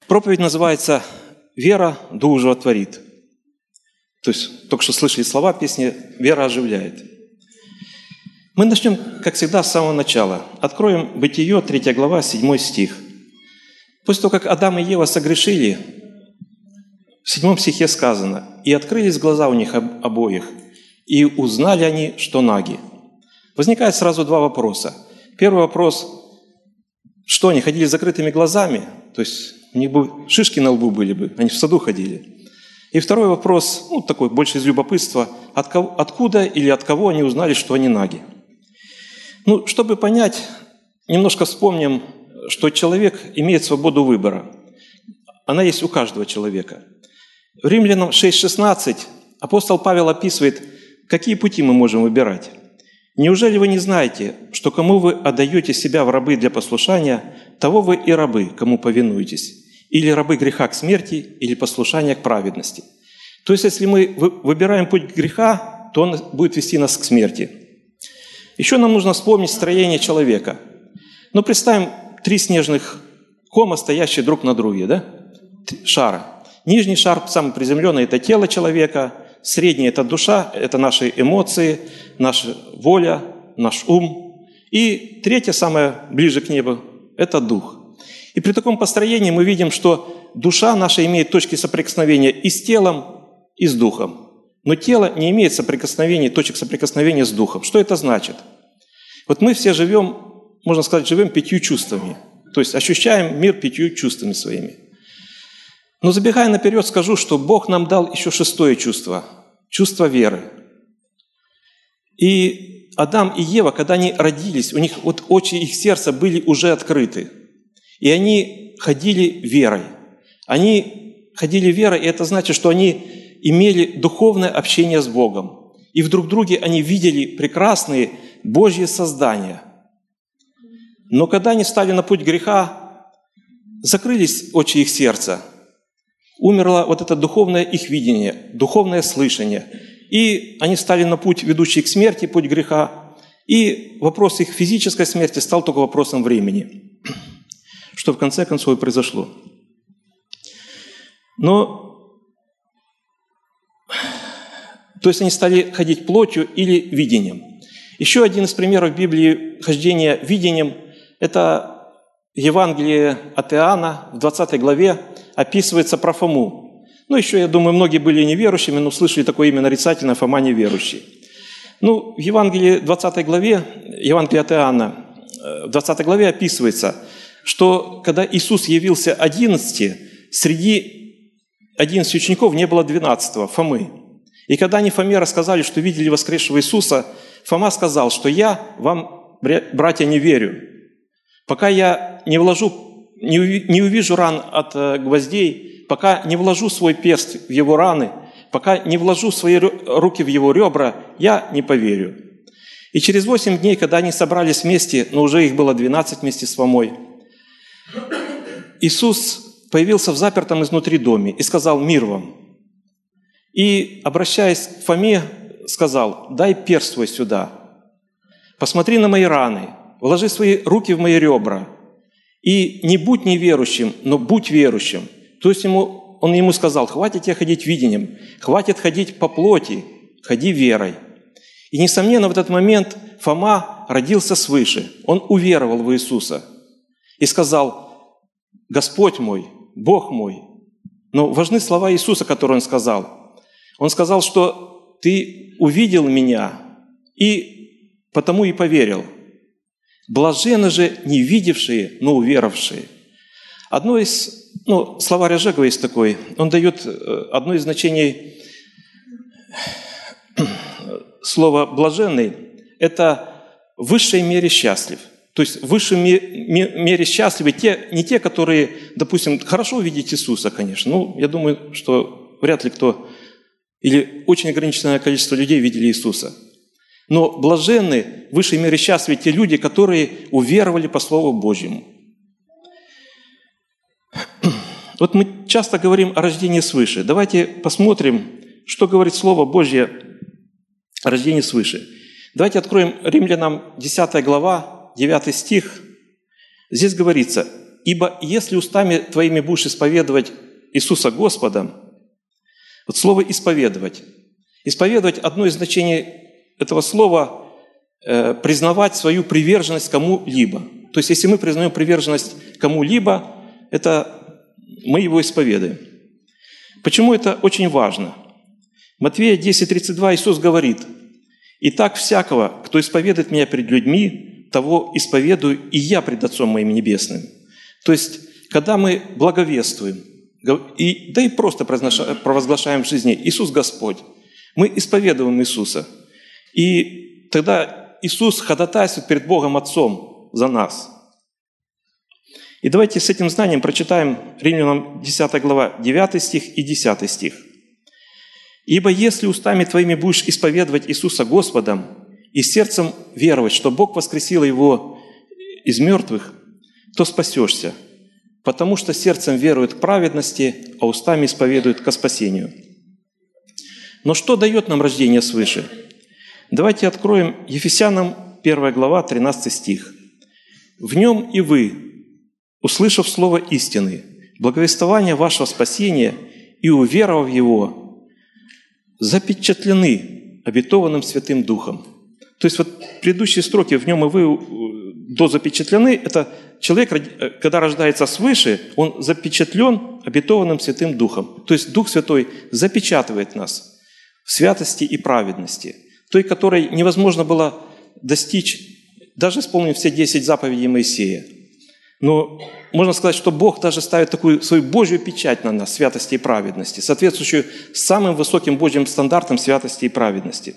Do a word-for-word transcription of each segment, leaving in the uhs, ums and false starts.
Проповедь называется «Вера дух животворит». То есть, только что слышали слова песни «Вера оживляет». Мы начнем, как всегда, с самого начала. Откроем Бытие, третья глава, седьмой стих. После того, как Адам и Ева согрешили, в седьмом стихе сказано: «И открылись глаза у них обоих, и узнали они, что наги». Возникает сразу два вопроса. Первый вопрос: что они ходили с закрытыми глазами? То есть у них бы шишки на лбу были бы, они в саду ходили. И второй вопрос, ну, такой больше из любопытства: от кого, откуда или от кого они узнали, что они наги? Ну, чтобы понять, немножко вспомним, что человек имеет свободу выбора. Она есть у каждого человека. В Римлянам шесть шестнадцать апостол Павел описывает, какие пути мы можем выбирать. «Неужели вы не знаете, что кому вы отдаете себя в рабы для послушания, того вы и рабы, кому повинуетесь, или рабы греха к смерти, или послушания к праведности?» То есть, если мы выбираем путь греха, то он будет вести нас к смерти. Еще нам нужно вспомнить строение человека. Ну, представим три снежных кома, стоящие друг на друге, да? Шара. Нижний шар, самый приземленный, это тело человека. Средний – это душа, это наши эмоции, наша воля, наш ум. И третье, самое ближе к небу – это дух. И при таком построении мы видим, что душа наша имеет точки соприкосновения и с телом, и с духом. Но тело не имеет соприкосновения, точек соприкосновения с духом. Что это значит? Вот мы все живем, можно сказать, живем пятью чувствами. То есть ощущаем мир пятью чувствами своими. Но забегая наперед, скажу, что Бог нам дал еще шестое чувство – чувство веры. И Адам и Ева, когда они родились, у них вот очи их сердца были уже открыты. И они ходили верой. Они ходили верой, и это значит, что они имели духовное общение с Богом. И в друг друге они видели прекрасные Божьи создания. Но когда они стали на путь греха, закрылись очи их сердца. Умерло вот это духовное их видение, духовное слышание. И они стали на путь, ведущий к смерти, путь греха. И вопрос их физической смерти стал только вопросом времени. Что в конце концов и произошло. Но, то есть они стали ходить плотью или видением. Еще один из примеров Библии хождения видением – это Евангелие от Иоанна в двадцатой главе описывается про Фому. Ну, еще, я думаю, многие были неверующими, но слышали такое имя нарицательное: Фома неверующий. Ну, в Евангелии двадцатой главе, Евангелие от Иоанна, в двадцатой главе описывается, что когда Иисус явился одиннадцати, среди одиннадцати учеников не было двенадцатого, Фомы. И когда они Фоме рассказали, что видели воскресшего Иисуса, Фома сказал, что «я вам, братья, не верю. Пока я не вложу, не увижу ран от гвоздей, пока не вложу свой перст в его раны, пока не вложу свои руки в его ребра, я не поверю». И через восемь дней, когда они собрались вместе, но уже их было двенадцать вместе с Фомой, Иисус появился в запертом изнутри доме и сказал: «Мир вам». И, обращаясь к Фоме, сказал: «Дай перст свой сюда, посмотри на мои раны, вложи свои руки в мои ребра, и не будь неверующим, но будь верующим». То есть ему, он ему сказал: хватит тебе ходить видением, хватит ходить по плоти, ходи верой. И, несомненно, в этот момент Фома родился свыше. Он уверовал в Иисуса и сказал: «Господь мой, Бог мой». Но важны слова Иисуса, которые Он сказал. Он сказал, что «Ты увидел Меня, и потому и поверил. Блаженны же не видевшие, но уверовавшие». Одно из, ну, словарь Ожегова есть такой, он дает одно из значений слова «блаженный» – это в высшей мере счастлив. То есть в высшей мере счастливы те, не те, которые, допустим, хорошо увидеть Иисуса, конечно. Ну, я думаю, что вряд ли кто, или очень ограниченное количество людей видели Иисуса. Но блаженны в высшей мере счастливы те люди, которые уверовали по Слову Божьему. Вот мы часто говорим о рождении свыше. Давайте посмотрим, что говорит Слово Божье о рождении свыше. Давайте откроем Римлянам десятая глава, девятый стих. Здесь говорится: ибо если устами твоими будешь исповедовать Иисуса Господом, вот слово «исповедовать». Исповедовать, одно из значений этого слова э, – признавать свою приверженность кому-либо. То есть, если мы признаем приверженность кому-либо, это мы его исповедуем. Почему это очень важно? Матфея десять тридцать два Иисус говорит: «Итак, всякого, кто исповедует Меня пред людьми, того исповедую и Я пред Отцом Моим Небесным». То есть, когда мы благовествуем, и, да и просто провозглашаем в жизни «Иисус Господь», мы исповедуем Иисуса. И тогда Иисус ходатайствует перед Богом Отцом за нас. И давайте с этим знанием прочитаем Римлянам десятая глава, девятый стих и десятый стих. «Ибо если устами твоими будешь исповедовать Иисуса Господом и сердцем веровать, что Бог воскресил Его из мертвых, то спасешься, потому что сердцем верует к праведности, а устами исповедует ко спасению». Но что дает нам рождение свыше? Давайте откроем Ефесянам первая глава, тринадцатый стих. «В нем и вы, услышав слово истины, благовествование вашего спасения и уверовав в его, запечатлены обетованным Святым Духом». То есть вот предыдущие строки «в нем и вы до запечатлены» – это человек, когда рождается свыше, он запечатлен обетованным Святым Духом. То есть Дух Святой запечатывает нас в святости и праведности, той, которой невозможно было достичь, даже исполнив все десять заповедей Моисея. Но можно сказать, что Бог даже ставит такую свою Божью печать на нас, святости и праведности, соответствующую самым высоким Божьим стандартам святости и праведности.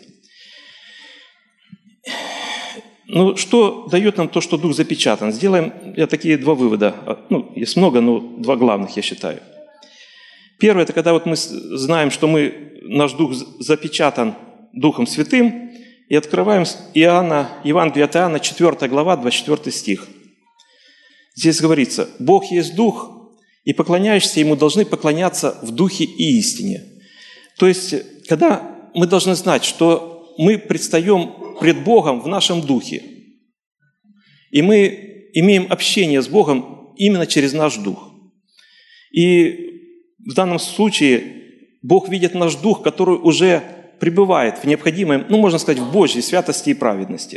Ну, что дает нам то, что Дух запечатан? Сделаем я такие два вывода. Ну, есть много, но два главных, я считаю. Первое – это когда вот мы знаем, что мы, наш Дух запечатан Духом Святым, и открываем Иоанна, Евангелие от Иоанна, четвёртая глава, двадцать четвёртый стих. Здесь говорится: «Бог есть Дух, и поклоняющиеся Ему должны поклоняться в Духе и истине». То есть, когда мы должны знать, что мы предстаем пред Богом в нашем Духе, и мы имеем общение с Богом именно через наш Дух. И в данном случае Бог видит наш Дух, который уже пребывает в необходимой, ну, можно сказать, в Божьей святости и праведности.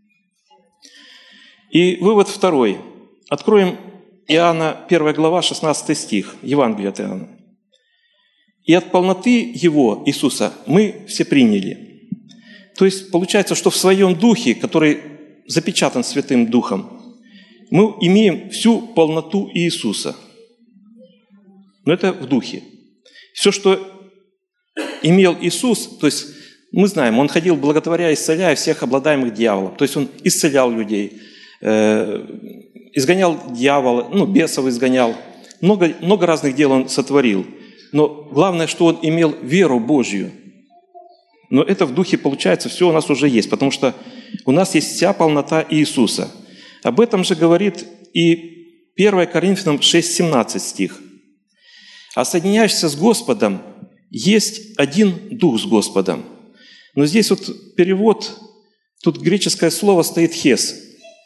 И вывод второй. Откроем Иоанна первая глава, шестнадцатый стих, Евангелие от Иоанна. «И от полноты Его, Иисуса, мы все приняли». То есть получается, что в своем Духе, который запечатан Святым Духом, мы имеем всю полноту Иисуса. Но это в Духе. Все, что имел Иисус, то есть мы знаем, Он ходил благотворя, исцеляя всех обладаемых дьяволом. То есть Он исцелял людей, э, изгонял дьявола, ну, бесов изгонял. Много, много разных дел Он сотворил. Но главное, что Он имел веру Божью. Но это в Духе, получается, все у нас уже есть, потому что у нас есть вся полнота Иисуса. Об этом же говорит и первое Коринфянам шесть семнадцать стих. «А соединяешься с Господом, есть один Дух с Господом». Но здесь вот перевод, тут греческое слово стоит «хес».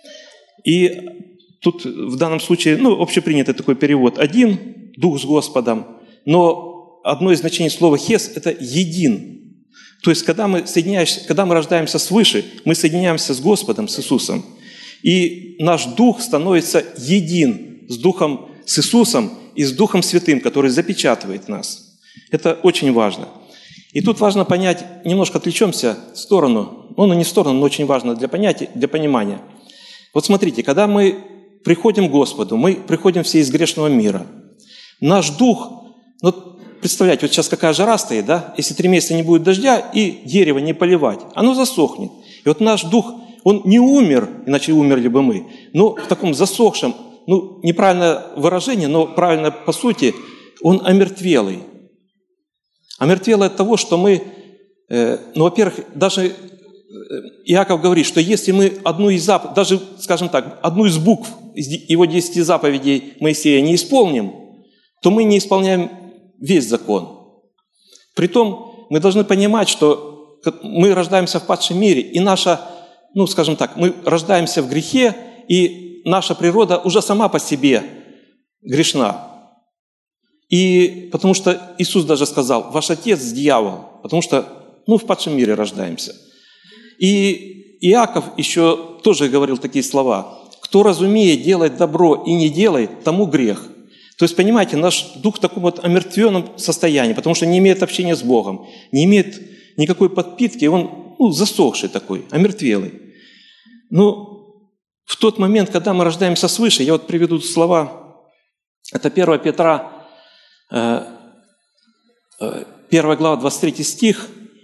И тут в данном случае, ну, общепринятый такой перевод, «один Дух с Господом», но одно из значений слова «хес» – это «един». То есть, когда мы, соединяемся, когда мы рождаемся свыше, мы соединяемся с Господом, с Иисусом. И наш Дух становится един с Духом, с Иисусом и с Духом Святым, который запечатывает нас. Это очень важно. И тут важно понять, немножко отвлечемся в сторону, ну, не в сторону, но очень важно для понятия, для понимания. Вот смотрите, когда мы приходим к Господу, мы приходим все из грешного мира. Наш Дух, ну, представляете, вот сейчас какая жара стоит, да? Если три месяца не будет дождя и дерево не поливать, оно засохнет. И вот наш Дух, он не умер, иначе умерли бы мы, но в таком засохшем, ну, неправильное выражение, но правильно по сути, он омертвелый. Омертвелый от того, что мы, э, ну, во-первых, даже Иаков говорит, что если мы одну из заповедей, даже, скажем так, одну из букв его десяти заповедей Моисея не исполним, то мы не исполняем весь закон. Притом мы должны понимать, что мы рождаемся в падшем мире, и наша, ну, скажем так, мы рождаемся в грехе, и наша природа уже сама по себе грешна. И потому что Иисус даже сказал, ваш отец дьявол, потому что, ну, в падшем мире рождаемся. И Иаков еще тоже говорил такие слова. Кто разумеет делать добро и не делает, тому грех. То есть, понимаете, наш дух в таком вот омертвенном состоянии, потому что не имеет общения с Богом, не имеет никакой подпитки, он ну, засохший такой, омертвелый. Но в тот момент, когда мы рождаемся свыше, я вот приведу слова, это первое Петра, первая глава, двадцать третий стих.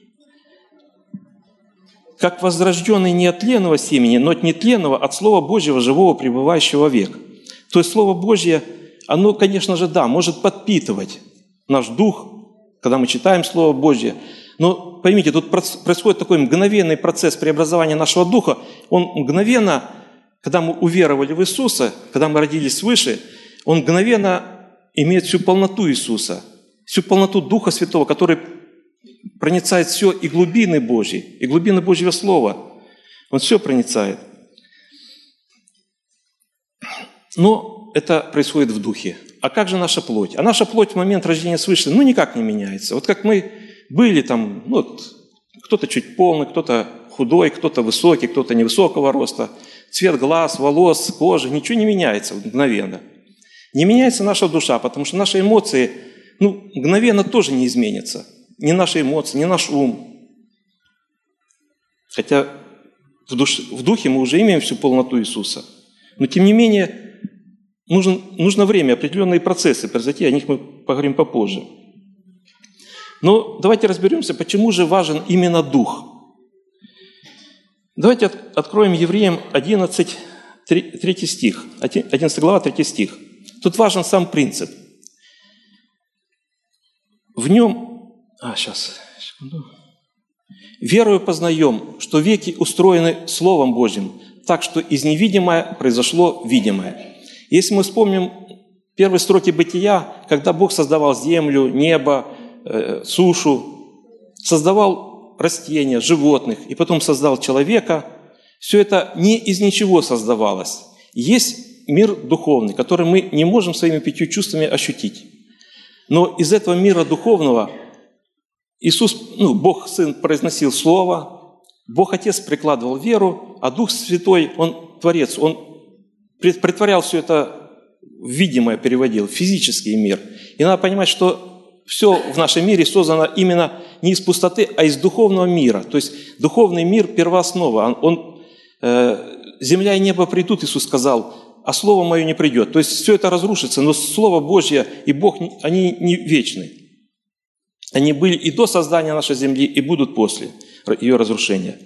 «Как возрожденный не от тленного семени, но от нетленного, от Слова Божьего, живого, пребывающего вовек». То есть Слово Божье, оно, конечно же, да, может подпитывать наш дух, когда мы читаем Слово Божье. Но поймите, тут происходит такой мгновенный процесс преобразования нашего духа. Он мгновенно, когда мы уверовали в Иисуса, когда мы родились свыше, он мгновенно имеет всю полноту Иисуса, всю полноту Духа Святого, который проницает все и глубины Божьи, и глубины Божьего Слова. Он все проницает. Но это происходит в духе. А как же наша плоть? А наша плоть в момент рождения свыше, ну, никак не меняется. Вот как мы были там, ну, вот, кто-то чуть полный, кто-то худой, кто-то высокий, кто-то невысокого роста, цвет глаз, волос, кожи, ничего не меняется мгновенно. Не меняется наша душа, потому что наши эмоции, ну, мгновенно тоже не изменятся. Ни наши эмоции, ни наш ум. Хотя в, душе, в духе мы уже имеем всю полноту Иисуса. Но тем не менее, нужен, нужно время, определенные процессы произойти, о них мы поговорим попозже. Но давайте разберемся, почему же важен именно дух. Давайте от, откроем Евреям одиннадцать, третий стих, одиннадцатая глава, третий стих. Тут важен сам принцип. В нем... А, сейчас, секунду. «Верою познаем, что веки устроены Словом Божьим, так что из невидимого произошло видимое». Если мы вспомним первые строки Бытия, когда Бог создавал землю, небо, э, сушу, создавал растения, животных, и потом создал человека, все это не из ничего создавалось. Есть мир духовный, который мы не можем своими пятью чувствами ощутить. Но из этого мира духовного Иисус, ну, Бог Сын произносил Слово, Бог Отец прикладывал веру, а Дух Святой, Он Творец, Он притворял все это в видимое, переводил, в физический мир. И надо понимать, что все в нашем мире создано именно не из пустоты, а из духовного мира. То есть духовный мир – первооснова. Он, он, э, земля и небо придут, Иисус сказал, а Слово Мое не придет. То есть все это разрушится, но Слово Божье и Бог, они не вечны. Они были и до создания нашей земли, и будут после ее разрушения.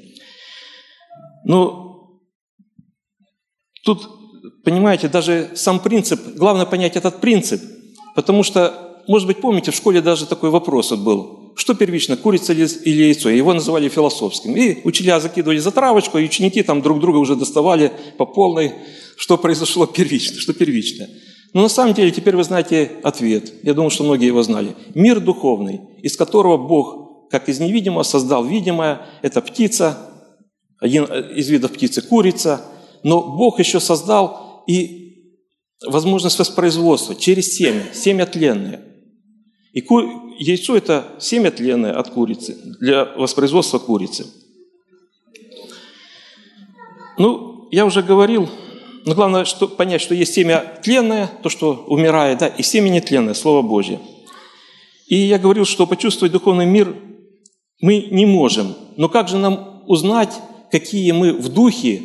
Но тут, понимаете, даже сам принцип, главное понять этот принцип, потому что, может быть, помните, в школе даже такой вопрос вот был, что первично, курица или яйцо? Его называли философским. И учителя закидывали за травочку, и ученики там друг друга уже доставали по полной, что произошло первично, что первичное. Но на самом деле теперь вы знаете ответ. Я думаю, что многие его знали. Мир духовный, из которого Бог, как из невидимого, создал видимое. Это птица, один из видов птицы – курица. Но Бог еще создал и возможность воспроизводства через семя, семя тленное. И ку... яйцо – это семя тленное от курицы, для воспроизводства курицы. Ну, я уже говорил, но главное что, понять, что есть семя тленное, то, что умирает, да, и семя нетленное, Слово Божье. И я говорил, что почувствовать духовный мир мы не можем. Но как же нам узнать, какие мы в духе,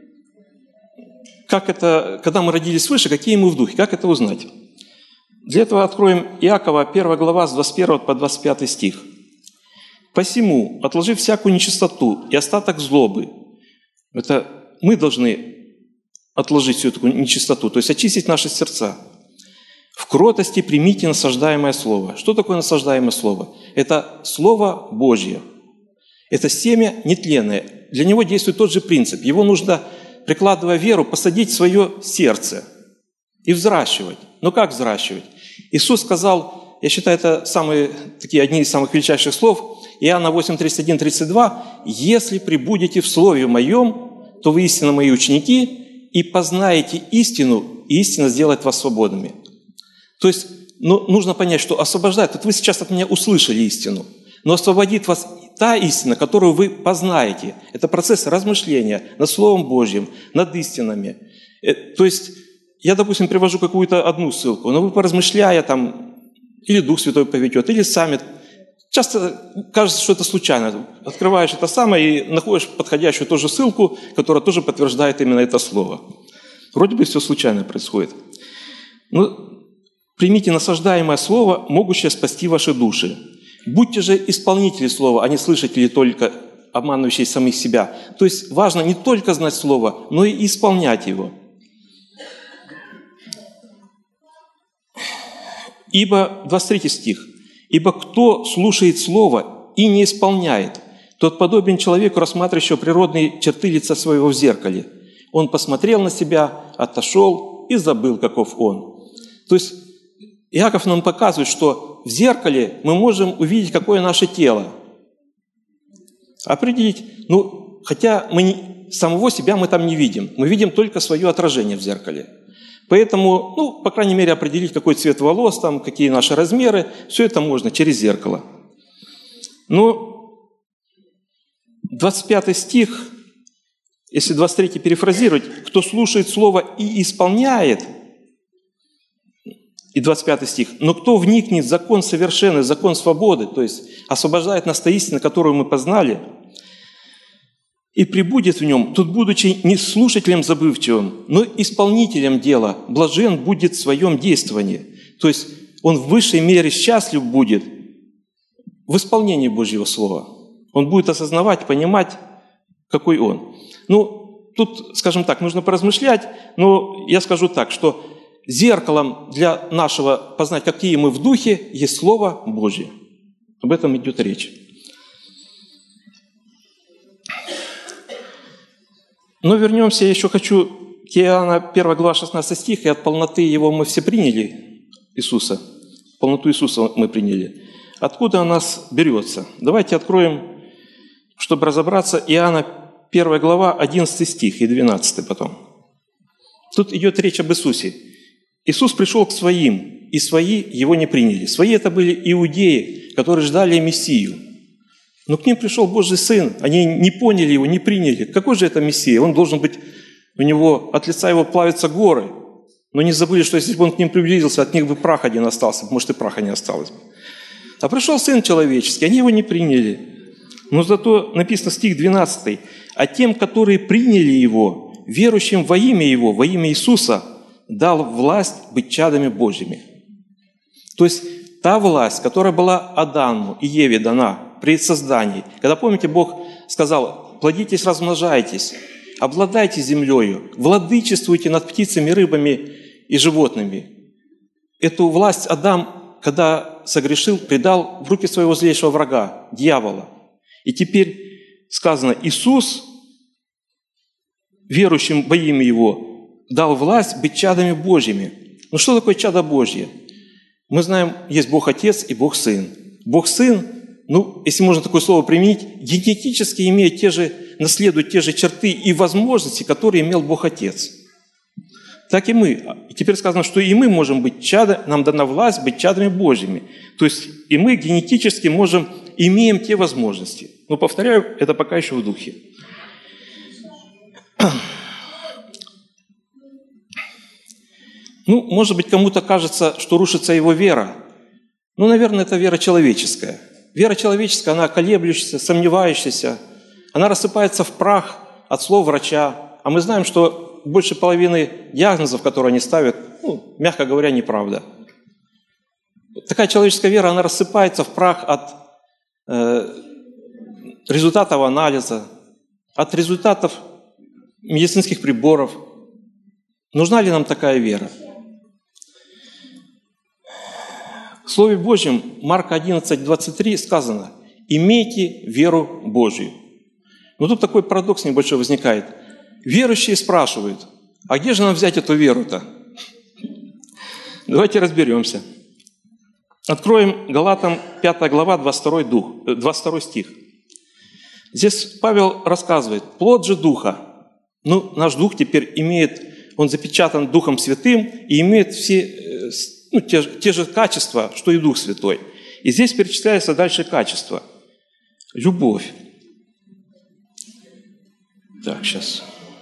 как это, когда мы родились свыше, какие мы в духе, как это узнать? Для этого откроем Иакова, первая глава, с двадцать первого по двадцать пятый стих. «Посему, отложив всякую нечистоту и остаток злобы», это мы должны отложить всю эту нечистоту, то есть очистить наши сердца. «В кротости примите насаждаемое слово». Что такое насаждаемое слово? Это Слово Божье. Это семя нетленное. Для него действует тот же принцип. Его нужно, прикладывая веру, посадить в свое сердце и взращивать. Но как взращивать? Иисус сказал, я считаю, это самые, такие, одни из самых величайших слов, Иоанна восемь, тридцать один, тридцать два, «Если пребудете в Слове Моем, то вы истинно Мои ученики, и познаете истину, и истина сделает вас свободными». То есть ну, нужно понять, что освобождает. Вот вы сейчас от меня услышали истину, но освободит вас та истина, которую вы познаете. Это процесс размышления над Словом Божьим, над истинами. То есть я, допустим, привожу какую-то одну ссылку, но вы, поразмышляя, там, или Дух Святой поведет, или сами. Часто кажется, что это случайно. Открываешь это самое и находишь подходящую тоже ссылку, которая тоже подтверждает именно это слово. Вроде бы все случайно происходит. Но примите насаждаемое слово, могущее спасти ваши души. Будьте же исполнители слова, а не слышатели только, обманывающие самих себя. То есть важно не только знать слово, но и исполнять его. Ибо, двадцать третий стих. «Ибо кто слушает слово и не исполняет, тот подобен человеку, рассматривающему природные черты лица своего в зеркале. Он посмотрел на себя, отошел и забыл, каков он». То есть Иаков нам показывает, что в зеркале мы можем увидеть, какое наше тело. Определить, ну, хотя мы не, самого себя мы там не видим, мы видим только свое отражение в зеркале. Поэтому, ну, по крайней мере, определить, какой цвет волос, там, какие наши размеры, все это можно через зеркало. Но двадцать пятый стих, если двадцать третий перефразировать, «Кто слушает слово и исполняет», и двадцать пятый стих, «Но кто вникнет в закон совершенный, закон свободы», то есть освобождает нас та истина, которую мы познали, «и пребудет в нем, тут, будучи не слушателем забывчивым, но исполнителем дела, блажен будет в своем действовании». То есть он в высшей мере счастлив будет в исполнении Божьего Слова. Он будет осознавать, понимать, какой он. Ну, тут, скажем так, нужно поразмышлять, но я скажу так, что зеркалом для нашего познать, какие мы в духе, есть Слово Божье. Об этом идет речь. Но вернемся, я еще хочу к Иоанна первая глава шестнадцатый стих, «И от полноты Его мы все приняли, Иисуса». Полноту Иисуса мы приняли. Откуда у нас берется? Давайте откроем, чтобы разобраться, Иоанна первая глава, одиннадцатый стих и двенадцатый потом. Тут идет речь об Иисусе. «Иисус пришел к своим, и свои Его не приняли». Свои это были иудеи, которые ждали Мессию. Но к ним пришел Божий Сын, они не поняли Его, не приняли. Какой же это Мессия? Он должен быть, у него от лица Его плавятся горы. Но не забыли, что если бы Он к ним приблизился, от них бы прах один остался, может и праха не осталось бы. А пришел Сын человеческий, они Его не приняли. Но зато написано стих двенадцатый. «А тем, которые приняли Его, верующим во имя Его, во имя Иисуса, дал власть быть чадами Божьими». То есть та власть, которая была Адаму и Еве дана при создании. Когда, помните, Бог сказал: «Плодитесь, размножайтесь, обладайте землею, владычествуйте над птицами, рыбами и животными». Эту власть Адам, когда согрешил, предал в руки своего злейшего врага, дьявола. И теперь сказано: Иисус, верующим во имя Его, дал власть быть чадами Божьими. Ну что такое чадо Божье? Мы знаем, есть Бог Отец и Бог Сын. Бог Сын, ну, если можно такое слово применить, генетически имеет те же, наследует те же черты и возможности, которые имел Бог Отец. Так и мы. И теперь сказано, что и мы можем быть чадом, нам дана власть быть чадами Божьими. То есть и мы генетически можем, имеем те возможности. Но, повторяю, это пока еще в духе. Ну, может быть, кому-то кажется, что рушится его вера. Ну, наверное, это вера человеческая. Вера человеческая, она колеблющаяся, сомневающаяся. Она рассыпается в прах от слов врача. А мы знаем, что больше половины диагнозов, которые они ставят, ну, мягко говоря, неправда. Такая человеческая вера, она рассыпается в прах от э, результатов анализа, от результатов медицинских приборов. Нужна ли нам такая вера? В Слове Божьем, Марка одиннадцать, двадцать три сказано: «Имейте веру Божию». Но тут такой парадокс небольшой возникает. Верующие спрашивают: а где же нам взять эту веру-то? Давайте разберемся. Откроем Галатам пятая глава, двадцать второй, дух, двадцать второй стих. Здесь Павел рассказывает: плод же Духа. Ну, наш Дух теперь имеет, он запечатан Духом Святым и имеет все, ну, те, те же качества, что и Дух Святой. И здесь перечисляется дальше качество. Любовь. Так, сейчас.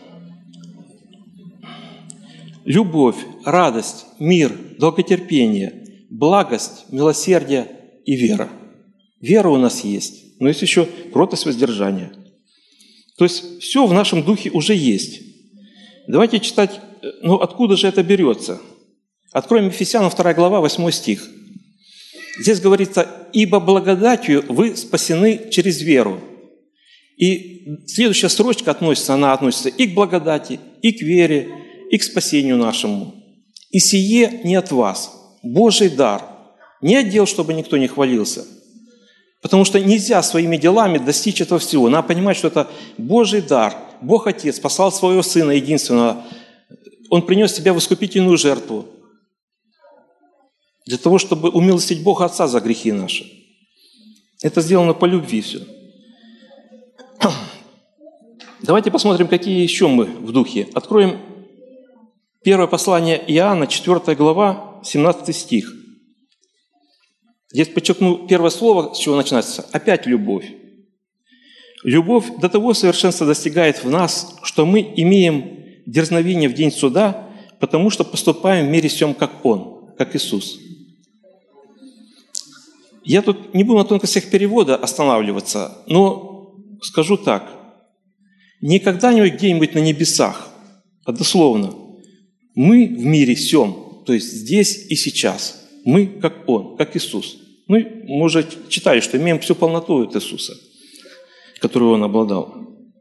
Любовь, радость, мир, долготерпение, благость, милосердие и вера. Вера у нас есть, но есть еще кротость, воздержание. То есть все в нашем духе уже есть. Давайте читать, ну откуда же это берется? Откроем Ефесянам вторая глава, восьмой стих. Здесь говорится: «Ибо благодатью вы спасены через веру». И следующая строчка относится, она относится и к благодати, и к вере, и к спасению нашему. «И сие не от вас, Божий дар, не от дел, чтобы никто не хвалился». Потому что нельзя своими делами достичь этого всего. Надо понимать, что это Божий дар. Бог Отец послал Своего Сына единственного. Он принес себя в искупительную жертву для того, чтобы умилостить Бога Отца за грехи наши. Это сделано по любви все. Давайте посмотрим, какие еще мы в духе. Откроем первое послание Иоанна, четвёртая глава, семнадцатый стих. Здесь подчеркну первое слово, с чего начинается. Опять любовь. Любовь до того совершенства достигает в нас, что мы имеем дерзновение в день суда, потому что поступаем в мире всем, как Он, как Иисус. Я тут не буду на тонкостях перевода останавливаться, но скажу так. Не когда-нибудь где-нибудь на небесах, а дословно. Мы в мире всем, то есть здесь и сейчас. Мы как Он, как Иисус. Мы, мы уже читали, что имеем всю полноту от Иисуса, которую Он обладал.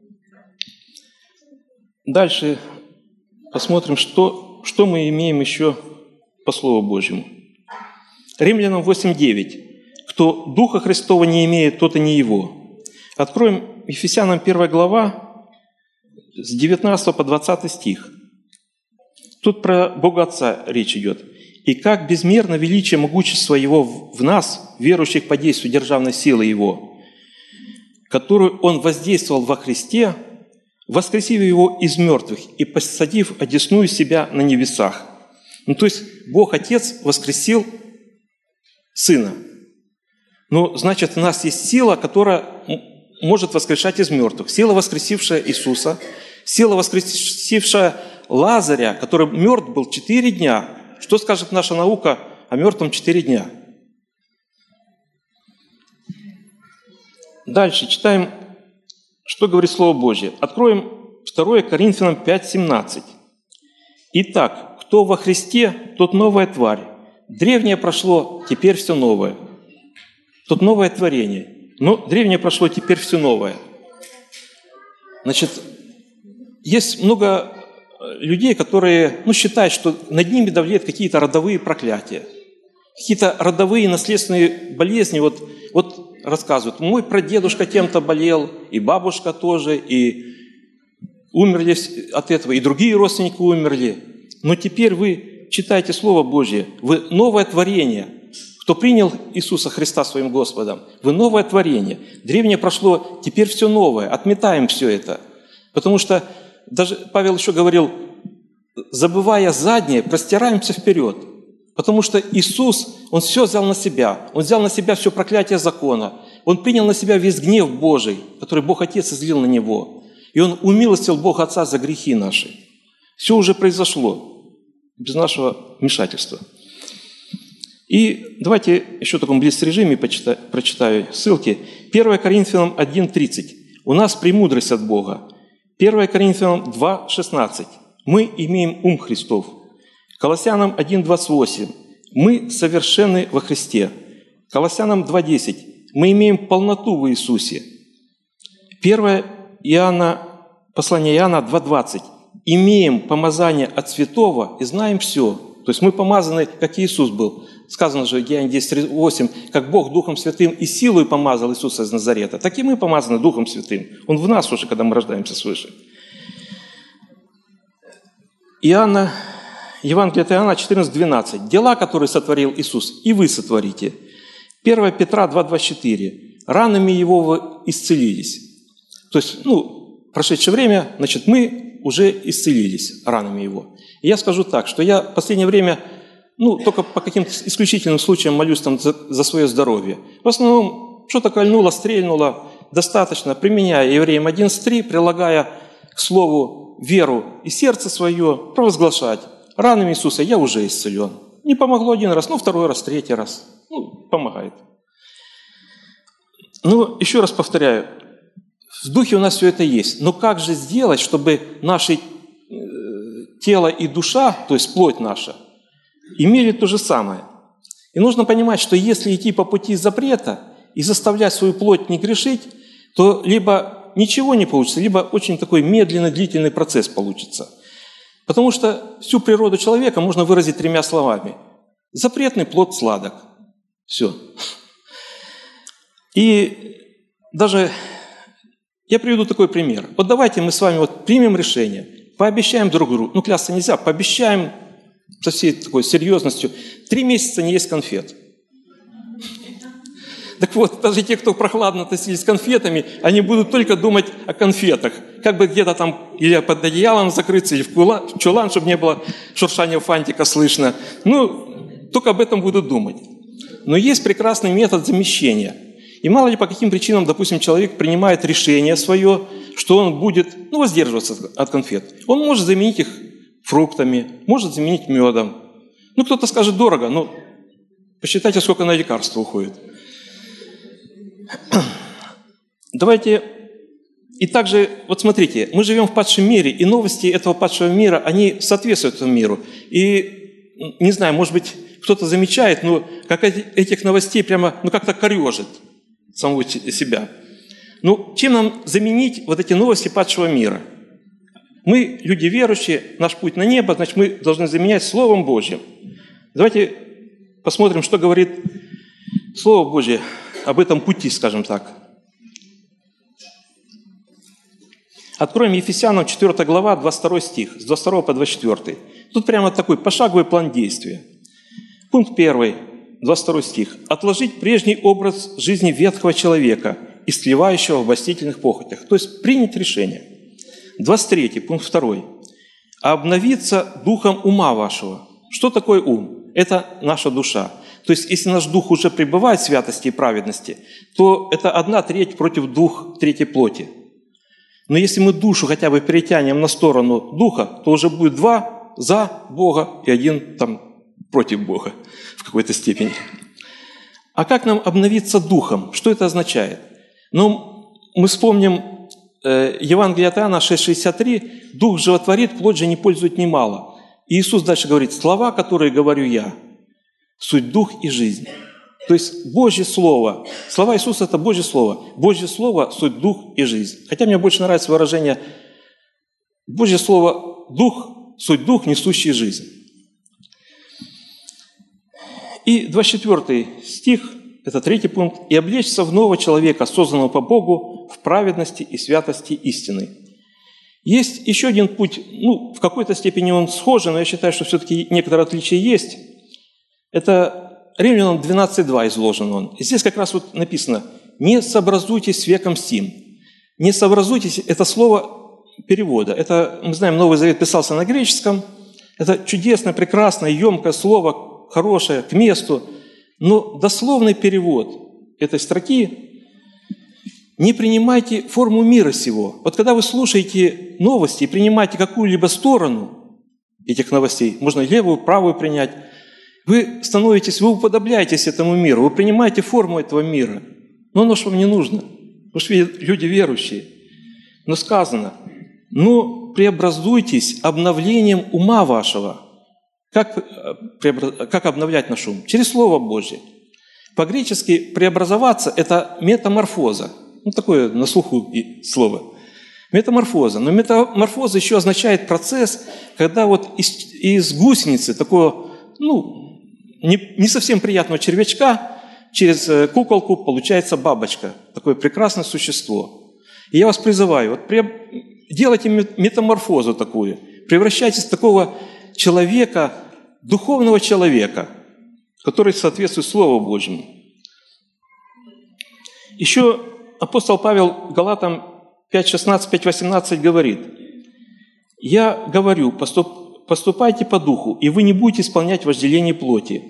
Дальше посмотрим, что, что мы имеем еще по Слову Божьему. Римлянам восемь девять. «Кто Духа Христова не имеет, тот и не Его». Откроем Ефесянам первая глава, с девятнадцатого по двадцатый стих. Тут про Бога Отца речь идет. «И как безмерно величие могущества Его в нас, верующих по действию державной силы Его, которую Он воздействовал во Христе, воскресив Его из мертвых и посадив одесную себя на небесах». Ну, то есть Бог Отец воскресил Сына. Ну, значит, у нас есть сила, которая может воскрешать из мертвых. Сила, воскресившая Иисуса, сила, воскресившая Лазаря, который мертв был четыре дня. Что скажет наша наука о мертвом четыре дня? Дальше читаем, что говорит Слово Божье. Откроем второе Коринфянам пять семнадцать. «Итак, кто во Христе, тот новая тварь. Древнее прошло, теперь все новое». Тут новое творение. Но древнее прошло, теперь все новое. Значит, есть много людей, которые ну, считают, что над ними давлеют какие-то родовые проклятия. Какие-то родовые наследственные болезни. Вот, вот рассказывают, мой прадедушка тем-то болел, и бабушка тоже, и умерли от этого, и другие родственники умерли. Но теперь вы читаете Слово Божье, вы новое творение. Кто принял Иисуса Христа своим Господом, вы новое творение. Древнее прошло, теперь все новое. Отметаем все это. Потому что даже Павел еще говорил, забывая заднее, простираемся вперед. Потому что Иисус, Он все взял на себя. Он взял на себя все проклятие закона. Он принял на себя весь гнев Божий, который Бог Отец излил на Него. И Он умилостил Бога Отца за грехи наши. Все уже произошло без нашего вмешательства. И давайте еще в таком блиц-режиме почитаю, прочитаю ссылки. первое Коринфянам один тридцать. У нас премудрость от Бога. первое Коринфянам два шестнадцать. Мы имеем ум Христов. Колоссянам один двадцать восемь. Мы совершенны во Христе. Колоссянам два десять. Мы имеем полноту в Иисусе. первое Иоанна, послание Иоанна два двадцать. Имеем помазание от святого и знаем все. То есть мы помазаны, как Иисус был. Сказано же в Деянии десять восемь, как Бог Духом Святым и силой помазал Иисуса из Назарета, так и мы помазаны Духом Святым. Он в нас уже, когда мы рождаемся свыше. Иоанна, Евангелие от Иоанна четырнадцать двенадцать. Дела, которые сотворил Иисус, и вы сотворите. первое Петра два двадцать четыре. Ранами Его вы исцелились. То есть, ну, прошедшее время, значит, мы уже исцелились ранами Его. И я скажу так, что я в последнее время ну, только по каким-то исключительным случаям молюсь там за, за свое здоровье. В основном, что-то кольнуло, стрельнуло, достаточно, применяя Евреям одиннадцать три, прилагая к слову веру и сердце свое, провозглашать: ранами Иисуса я уже исцелен. Не помогло один раз, ну, второй раз, третий раз. Ну, помогает. Ну, еще раз повторяю, в духе у нас все это есть. Но как же сделать, чтобы наше тело и душа, то есть плоть наша, имели то же самое? И нужно понимать, что если идти по пути запрета и заставлять свою плоть не грешить, то либо ничего не получится, либо очень такой медленный, длительный процесс получится. Потому что всю природу человека можно выразить тремя словами. Запретный плод сладок. Все. И даже я приведу такой пример. Вот давайте мы с вами вот примем решение, пообещаем друг другу, ну клясться нельзя, пообещаем со всей такой серьезностью, три месяца не есть конфет. Так вот, даже те, кто прохладно относились к конфетами, они будут только думать о конфетах. Как бы где-то там или под одеялом закрыться, или в чулан, чтобы не было шуршания фантика слышно. Ну, только об этом будут думать. Но есть прекрасный метод замещения. И мало ли по каким причинам, допустим, человек принимает решение свое, что он будет, ну, воздерживаться от конфет. Он может заменить их фруктами, может заменить медом. Ну, кто-то скажет дорого, но посчитайте, сколько на лекарства уходит. Давайте, и также, вот смотрите, мы живем в падшем мире, и новости этого падшего мира, они соответствуют этому миру. И, не знаю, может быть, кто-то замечает, но как этих новостей прямо, ну, как-то корежит самого себя. Ну, чем нам заменить вот эти новости падшего мира? Мы, люди верующие, наш путь на небо, значит, мы должны заменять Словом Божьим. Давайте посмотрим, что говорит Слово Божье об этом пути, скажем так. Откроем Ефесянам четвёртая глава, двадцать второй стих, с двадцать второго по двадцать четвёртый. Тут прямо такой пошаговый план действия. Пункт первый, двадцать второй стих. «Отложить прежний образ жизни ветхого человека, истлевающего в обольстительных похотях». То есть принять решение. двадцать третий, пункт второй. «Обновиться духом ума вашего». Что такое ум? Это наша душа. То есть, если наш дух уже пребывает в святости и праведности, то это одна треть против двух третей плоти. Но если мы душу хотя бы перетянем на сторону духа, то уже будет два за Бога и один там против Бога в какой-то степени. А как нам обновиться духом? Что это означает? Ну, мы вспомним э, Евангелие от Иоанна шесть шестьдесят три. «Дух животворит, плоть же не пользует немало». И Иисус дальше говорит: «Слова, которые говорю я, суть дух и жизнь». То есть Божье Слово, слова Иисуса – это Божье Слово. Божье Слово – суть дух и жизнь. Хотя мне больше нравится выражение Божье Слово – дух, суть дух, несущий жизнь. И двадцать четвёртый стих, это третий пункт. «И облечься в нового человека, созданного по Богу, в праведности и святости истины». Есть еще один путь, ну, в какой-то степени он схожий, но я считаю, что все-таки некоторые отличия есть. Это Римлянам двенадцать два изложен он. И здесь как раз вот написано: «Не сообразуйтесь с веком сим». «Не сообразуйтесь» – это слово перевода. Это, мы знаем, Новый Завет писался на греческом. Это чудесное, прекрасное, емкое слово, хорошее, к месту. Но дословный перевод этой строки: «Не принимайте форму мира сего». Вот когда вы слушаете новости и принимаете какую-либо сторону этих новостей, можно левую, правую принять, вы становитесь, вы уподобляетесь этому миру, вы принимаете форму этого мира. Но оно же вам не нужно. Вы же люди верующие. Но сказано: «Но преобразуйтесь обновлением ума вашего». Как, как обновлять наш ум? Через Слово Божье. По-гречески «преобразоваться» – это метаморфоза. Ну, такое на слуху слово. Метаморфоза. Но метаморфоза еще означает процесс, когда вот из, из гусеницы, такого, ну, не, не совсем приятного червячка, через куколку получается бабочка. Такое прекрасное существо. И я вас призываю, вот при, делайте метаморфозу такую. Превращайтесь в такого человека, духовного человека, который соответствует Слову Божьему. Еще апостол Павел Галатам пять шестнадцать, пять восемнадцать говорит: «Я говорю, поступ... поступайте по духу, и вы не будете исполнять вожделение плоти.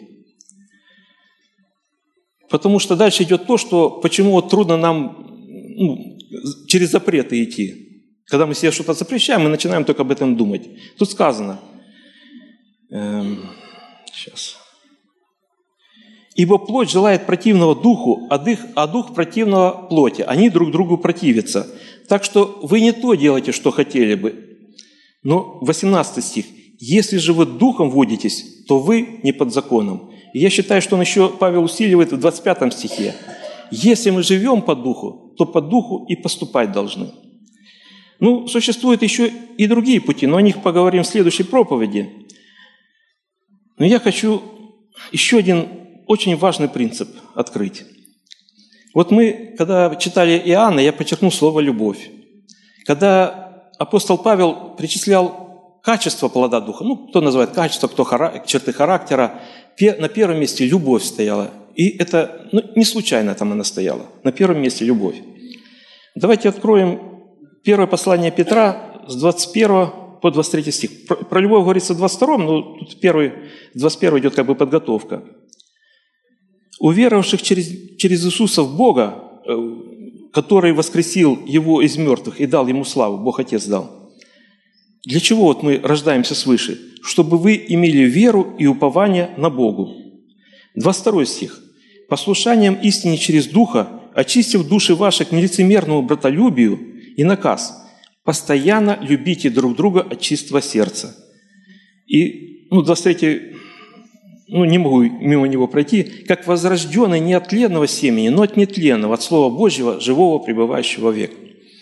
Потому что дальше идет то, что почему вот трудно нам ну, через запреты идти. Когда мы себе что-то запрещаем, мы начинаем только об этом думать. Тут сказано, эм, сейчас. «Ибо плоть желает противного духу, а дух, а дух противного плоти. Они друг другу противятся. Так что вы не то делаете, что хотели бы». Но восемнадцатый стих. «Если же вы духом водитесь, то вы не под законом». И я считаю, что он еще, Павел усиливает в двадцать пятом стихе. «Если мы живем по духу, то по духу и поступать должны». Ну, существуют еще и другие пути, но о них поговорим в следующей проповеди. Но я хочу еще один очень важный принцип открыть. Вот мы, когда читали Иоанна, я подчеркнул слово «любовь». Когда апостол Павел причислял качество плода Духа, ну, кто называет качество, кто хара- черты характера, на первом месте любовь стояла. И это ну, не случайно там она стояла. На первом месте любовь. Давайте откроем первое послание Петра с двадцать первого по двадцать третий стих. Про, про любовь говорится в двадцать втором, но тут первый, двадцать первый идет как бы подготовка. «Уверовавших через, через Иисуса в Бога, который воскресил Его из мертвых и дал Ему славу, Бог Отец дал». Для чего вот мы рождаемся свыше? Чтобы вы имели веру и упование на Богу. двадцать второй стих. «Послушанием истине через Духа, очистив души ваши к нелицемерному братолюбию и наказ, постоянно любите друг друга от чистого сердца». И ну, двадцать третий, ну, не могу мимо него пройти. «Как возрожденный не от тленного семени, но от нетленного, от Слова Божьего, живого, пребывающего век».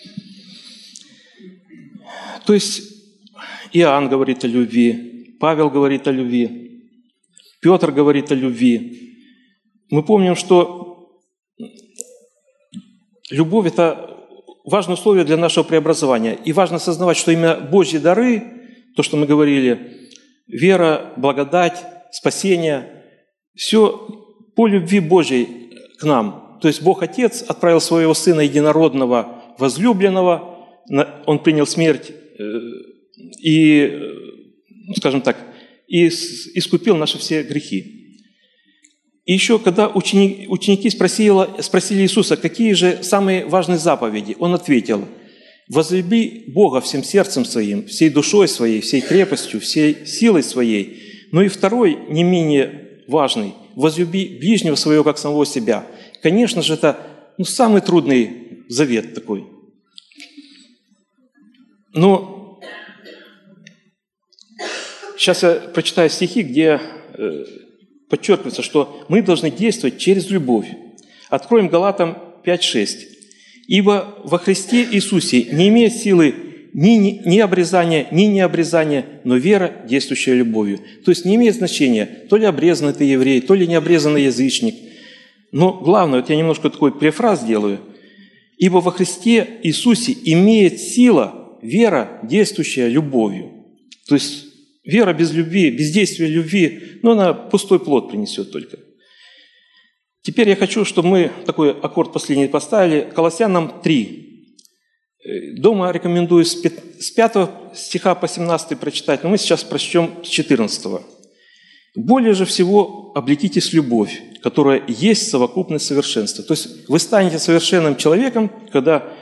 То есть Иоанн говорит о любви, Павел говорит о любви, Петр говорит о любви. Мы помним, что любовь – это важное условие для нашего преобразования. И важно осознавать, что именно Божьи дары, то, что мы говорили, вера, благодать, спасение, все по любви Божьей к нам. То есть Бог Отец отправил своего Сына Единородного, возлюбленного, Он принял смерть и, скажем так, и искупил наши все грехи. И еще, когда ученики, ученики спросили, спросили Иисуса, какие же самые важные заповеди, Он ответил: «Возлюби Бога всем сердцем своим, всей душой своей, всей крепостью, всей силой своей». Но и второй, не менее важный: «Возлюби ближнего своего, как самого себя». Конечно же, это ну, самый трудный завет такой. Но сейчас я прочитаю стихи, где подчеркивается, что мы должны действовать через любовь. Откроем Галатам пять шесть. «Ибо во Христе Иисусе не имеет силы ни, ни, ни обрезания, ни необрезания, но вера, действующая любовью». То есть не имеет значения, то ли обрезанный ты еврей, то ли необрезанный язычник. Но главное, вот я немножко такой префраз делаю. «Ибо во Христе Иисусе имеет сила, вера, действующая любовью». То есть вера без любви, без действия любви, ну, она пустой плод принесет только. Теперь я хочу, чтобы мы такой аккорд последний поставили. Колоссянам три. Дома рекомендую с пятого стиха по семнадцатый прочитать, но мы сейчас прочтем с четырнадцатого. «Более же всего облекитесь любовь, которая есть совокупность совершенства». То есть вы станете совершенным человеком, когда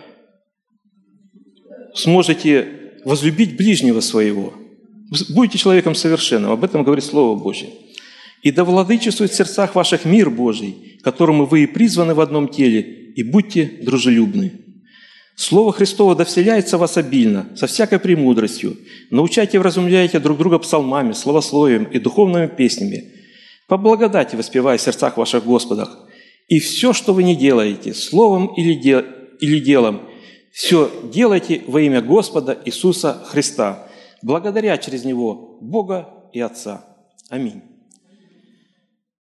сможете возлюбить ближнего своего. Будете человеком совершенным, об этом говорит Слово Божье. «И да владычествует в сердцах ваших мир Божий, которому вы и призваны в одном теле, и будьте дружелюбны. Слово Христово да вселяется в вас обильно, со всякой премудростью. Научайте и вразумляйте друг друга псалмами, словословием и духовными песнями. По благодати воспевая в сердцах ваших Господах. И все, что вы не делаете, словом или, де... или делом, все делайте во имя Господа Иисуса Христа, благодаря через Него Бога и Отца. Аминь».